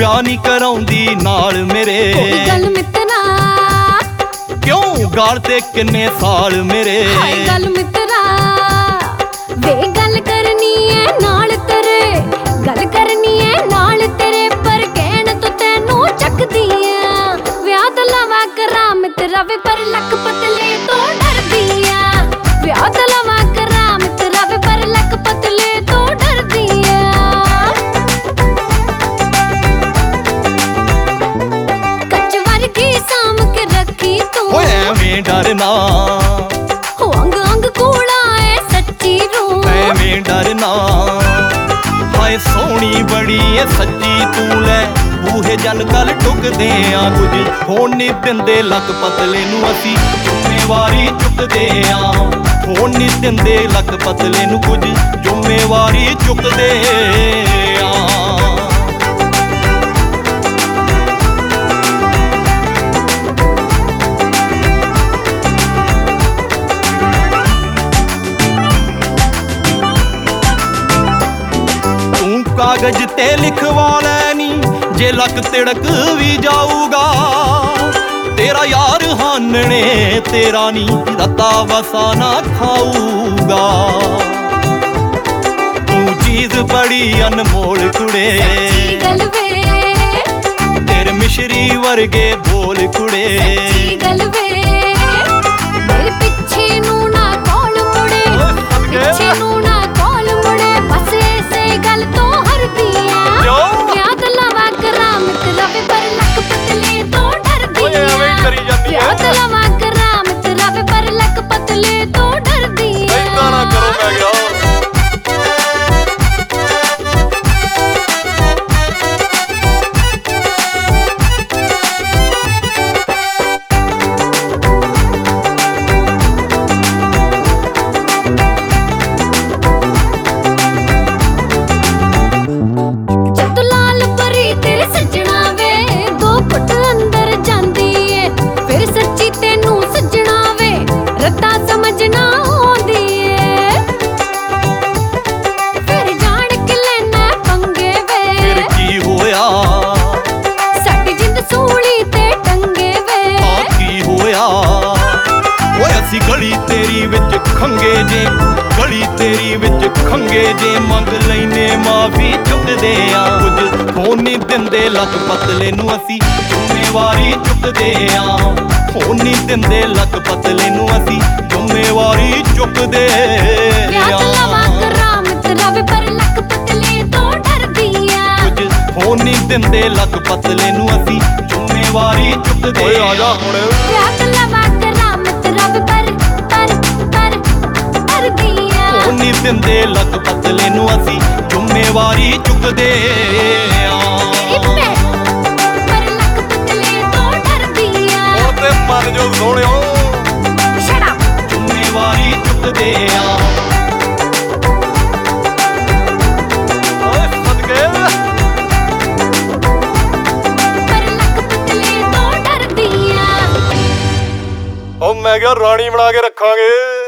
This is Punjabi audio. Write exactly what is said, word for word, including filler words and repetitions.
ਵਿਆਹ ਨਹੀਂ ਕਰਾਉਂਦੀ ਨਾਲ ਮੇਰੇ। ਕੋਈ ਗੱਲ ਮਿੱਤਰਾ ਕਿਉਂ ਗਾਲ ਤੇ ਕਿੰਨੇ ਸਾਲ ਮੇਰੇ। ਹਾਏ ਗੱਲ ਮਿੱਤਰਾ ਵੇ ਗੱਲ ਕਰਨੀ ਐ ਨਾਲ ਤੇਰੇ, ਗੱਲ ਕਰਨੀ ਐ ਨਾਲ ਤੇਰੇ, ਪਰ ਕਹਿਣ ਤੋਂ ਤੈਨੂੰ ਚੱਕਦੀ ਆ। ਵਿਆਹ ਤਾਂ ਲਵਾ ਕਰਾਂ ਮਿੱਤਰਾ ਵੇ ਪਰ ਲੱਕ ਪਤਲੇ ਤੋਂ ਡਰਦੀ ਆ। ਵਿਆਹ ਤਾਂ ਲਵਾ ਕਰਾਂ ਮਿੱਤਰਾ ਵੇ ਪਰ ਲੱਕ ਪਤਲੇ ਤੋਂ ਡਰਦੀ ਆ। ਕੱਚ ਵਰਗੀ ਸਾਂਭ ਕੇ ਰੱਖੀ ਤੂੰ ਓਏ ਐਵੇਂ ਡਰਨਾ, ਹੋ ਅੰਗ ਅੰਗ ਕੂੜਾ ਏ ਸੱਚੀ ਰੂਹ। ਐਵੇਂ ਡਰਨਾ, ਹਾਏ ਸੋਹਣੀ ਬੜੀ ਏ ਸੱਚੀ ਤੂੰ ਲੈ ਬੂਹੇ ਜਨ ਕੱਲ ਟੁੱਕਦੇ ਆ। ਕੁਝ ਹੋਣ ਨਹੀਂ ਦਿੰਦੇ ਲੱਕ ਪਤਲੇ ਨੂੰ ਅਸੀਂ ਜ਼ਿੰਮੇਵਾਰੀ ਚੁੱਕਦੇ ਆ। ਹੋਣ ਨਹੀਂ ਦਿੰਦੇ ਲੱਕ ਪਤਲੇ ਨੂੰ ਕੁਝ ਜ਼ਿੰਮੇਵਾਰੀ ਚੁੱਕਦੇ ਆ। ਕਾਗਜ਼ ਤੇ ਲਿਖਵਾ ਲੈਣੀ ਜੇ ਲੱਕ ਤਿੜਕ ਵੀ ਜਾਊਗਾ। ਤੇਰਾ ਯਾਰ ਹਾਨਣੇ ਤੇਰਾ ਨੀ ਰਤਾ ਵਸਾ ਨਾ ਖਾਊਗਾ। ਤੂੰ ਚੀਜ਼ ਬੜੀ ਅਨਮੋਲ ਕੁੜੇ, ਸੱਚੀ ਗੱਲ ਵੇ ਤੇਰੇ ਮਿਸ਼ਰੀ ਵਰਗੇ ਬੋਲ ਕੁੜੇ। ਸੱਚੀ ਗੱਲ ਵੇ ਮੇਰੇ ਪਿੱਛੇ ਨੂੰ ਨਾ ਕੋਲ ਮੁੜੇ, ਪਿੱਛੇ ਨੂੰ ਨਾ ਕੋਲ ਮੁੜੇ, ਬਸ ਇਸੇ ਗੱਲ ਤੋਂ ਹਰਦੀ ਆ। ਵਿਆਹ ਤਾਂ ਲਵਾ ਕਰਾਂ ਮਿੱਤਰਾ ਵੇ ਪਰ ਲੱਕ ਪਤਲੇ ਤੋਂ ਡਰਦੀ ਆ। ਵਿਆਹ ਤਾਂ ਲਵਾ ਕਰਾਂ ਮਿੱਤਰਾ ਵੇ ਪਰ ਲੱਕ ਪਤਲੇ ਤੋਂ ਡਰਦੀ ਆ। ਏਦਾਂ ਨਾ ਕਰੋ ਮੈਂ ਗਿਆ। ਗਲੀ ਤੇਰੀ ਵਿੱਚ ਖੰਗੇ ਜੇ, ਗਲੀ ਤੇਰੀ ਵਿੱਚ ਖੰਗੇ ਜੇ, ਮੰਗ ਲੈਨੇ ਮਾਫੀ ਚੁੱਕਦੇ ਆ। ਕੁਝ ਹੋਣ ਨਹੀਂ ਦਿੰਦੇ ਲੱਕ ਪਤਲੇ ਨੂੰ ਅਸੀਂ ਜ਼ਿੰਮੇਵਾਰੀ ਚੁੱਕਦੇ ਆ। ਹੋਣ ਨਹੀਂ ਦਿੰਦੇ ਲੱਕ ਪਤਲੇ ਨੂੰ ਅਸੀਂ ਜ਼ਿੰਮੇਵਾਰੀ ਚੁੱਕਦੇ ਆ। ਵਿਆਹ ਤਾਂ ਲਵਾ ਕਰਾਂ ਮਿੱਤਰਾ ਵੇ ਪਰ ਲੱਕ ਪਤਲੇ ਤੋਂ ਡਰਦੀ ਆ। ਕੁਝ ਹੋਣ ਨਹੀਂ ਦਿੰਦੇ ਲੱਕ ਪਤਲੇ ਨੂੰ ਅਸੀਂ ਜ਼ਿੰਮੇਵਾਰੀ ਚੁੱਕਦੇ ਆ। ਓਏ ਆ ਜਾ ਹੁਣ। ਵਿਆਹ ਤਾਂ ਲਵਾ ਕਰਾਂ ਮਿੱਤਰਾ ਵੇ ਪਰ ਨਹੀਂ ਦਿੰਦੇ ਲੱਕ ਪਤਲੇ ਨੂੰ ਅਸੀਂ ਜ਼ਿੰਮੇਵਾਰੀ ਚੁੱਕਦੇ ਆ। ਪਰ ਲੱਕ ਪਤਲੇ ਤੋਂ ਡਰਦੀ ਆ। ਹੁਣ ਤੇ ਮੰਨ ਜੋ ਸੋਹਣਿਓ ਜ਼ਿੰਮੇਵਾਰੀ ਚੁੱਕਦੇ ਆ। ਓਏ ਸਦਕੇ ਪਰ ਲੱਕ ਪਤਲੇ ਤੋਂ ਡਰਦੀ ਆ। ਓ ਮੈਂ ਕਿਹਾ ਰਾਣੀ ਬਣਾ ਕੇ ਰੱਖਾਂਗੇ।